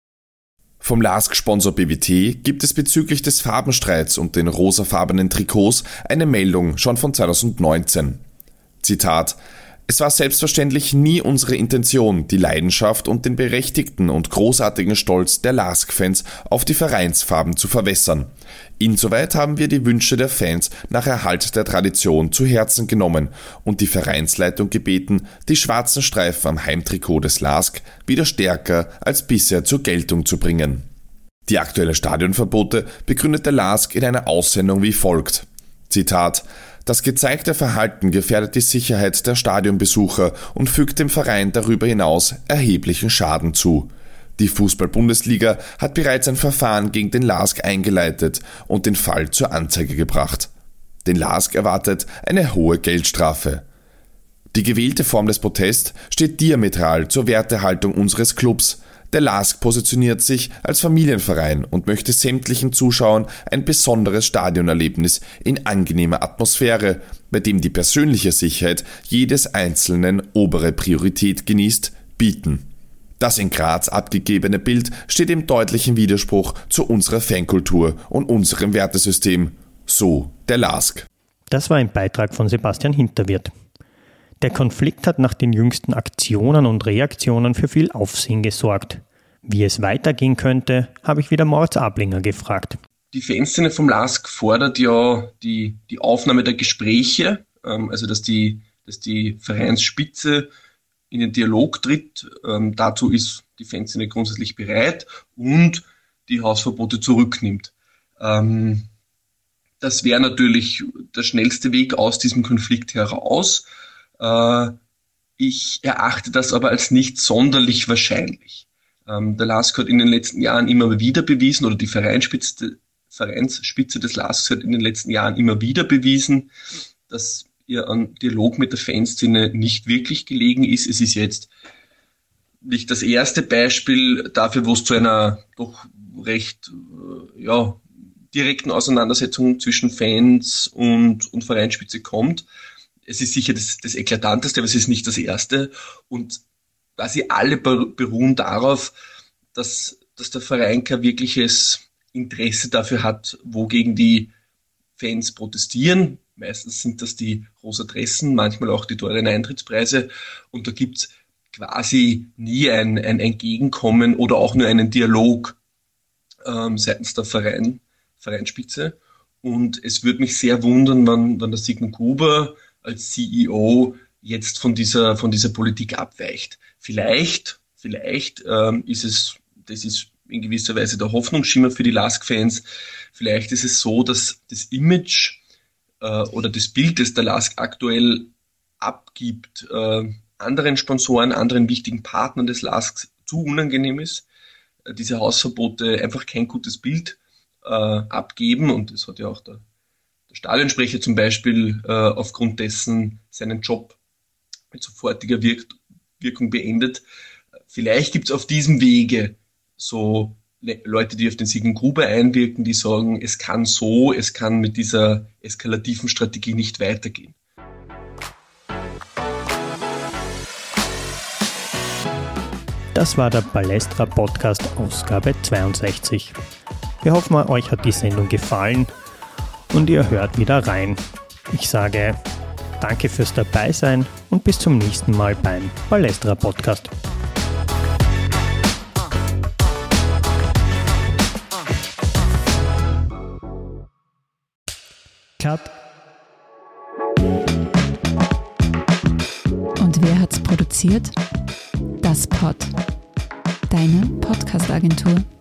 Vom L A S K-Sponsor B W T gibt es bezüglich des Farbenstreits und den rosafarbenen Trikots eine Meldung schon von zweitausendneunzehn. Zitat: Es war selbstverständlich nie unsere Intention, die Leidenschaft und den berechtigten und großartigen Stolz der L A S K-Fans auf die Vereinsfarben zu verwässern. Insoweit haben wir die Wünsche der Fans nach Erhalt der Tradition zu Herzen genommen und die Vereinsleitung gebeten, die schwarzen Streifen am Heimtrikot des L A S K wieder stärker als bisher zur Geltung zu bringen. Die aktuellen Stadionverbote begründet der L A S K in einer Aussendung wie folgt. Zitat: Das gezeigte Verhalten gefährdet die Sicherheit der Stadionbesucher und fügt dem Verein darüber hinaus erheblichen Schaden zu. Die Fußball-Bundesliga hat bereits ein Verfahren gegen den L A S K eingeleitet und den Fall zur Anzeige gebracht. Den L A S K erwartet eine hohe Geldstrafe. Die gewählte Form des Protests steht diametral zur Wertehaltung unseres Clubs. Der L A S K positioniert sich als Familienverein und möchte sämtlichen Zuschauern ein besonderes Stadionerlebnis in angenehmer Atmosphäre, bei dem die persönliche Sicherheit jedes Einzelnen obere Priorität genießt, bieten. Das in Graz abgegebene Bild steht im deutlichen Widerspruch zu unserer Fankultur und unserem Wertesystem. So der L A S K. Das war ein Beitrag von Sebastian Hinterwirth. Der Konflikt hat nach den jüngsten Aktionen und Reaktionen für viel Aufsehen gesorgt. Wie es weitergehen könnte, habe ich wieder Moritz Ablinger gefragt. Die Fanszene vom L A S K fordert ja die, die Aufnahme der Gespräche, ähm, also dass die, dass die Vereinsspitze in den Dialog tritt. Ähm, dazu ist die Fanszene grundsätzlich bereit und die Hausverbote zurücknimmt. Ähm, das wäre natürlich der schnellste Weg aus diesem Konflikt heraus. Äh, ich erachte das aber als nicht sonderlich wahrscheinlich. Ähm, der L A S K hat in den letzten Jahren immer wieder bewiesen, oder die Vereinsspitze, Vereinsspitze des L A S K hat in den letzten Jahren immer wieder bewiesen, dass ihr an Dialog mit der Fanszene nicht wirklich gelegen ist. Es ist jetzt nicht das erste Beispiel dafür, wo es zu einer doch recht ja, direkten Auseinandersetzung zwischen Fans und, und Vereinsspitze kommt. Es ist sicher das, das Eklatanteste, aber es ist nicht das erste. Und quasi alle beruhen darauf, dass, dass der Verein kein wirkliches Interesse dafür hat, wogegen die Fans protestieren. Meistens sind das die rosa Dressen, manchmal auch die teuren Eintrittspreise. Und da gibt's quasi nie ein, ein Entgegenkommen oder auch nur einen Dialog ähm, seitens der Verein, Vereinsspitze. Und es würde mich sehr wundern, wenn, wenn der Sigmund Gruber als C E O jetzt von dieser, von dieser Politik abweicht. Vielleicht, vielleicht ähm, ist es, das ist in gewisser Weise der Hoffnungsschimmer für die Lask-Fans. Vielleicht ist es so, dass das Image äh, oder das Bild, das der Lask aktuell abgibt, äh, anderen Sponsoren, anderen wichtigen Partnern des Lasks zu unangenehm ist. Äh, diese Hausverbote einfach kein gutes Bild äh, abgeben, und das hat ja auch der, der Stadionsprecher zum Beispiel äh, aufgrund dessen seinen Job mit sofortiger Wirk- Wirkung beendet. Vielleicht gibt es auf diesem Wege so Le- Leute, die auf den Sigmund Gruber einwirken, die sagen, es kann so, es kann mit dieser eskalativen Strategie nicht weitergehen. Das war der Ballestra Podcast Ausgabe zweiundsechzig. Wir hoffen, euch hat die Sendung gefallen und ihr hört wieder rein. Ich sage danke fürs Dabeisein und bis zum nächsten Mal beim Ballestra Podcast. Cut. Und wer hat's produziert? Das Pod, deine Podcast-Agentur.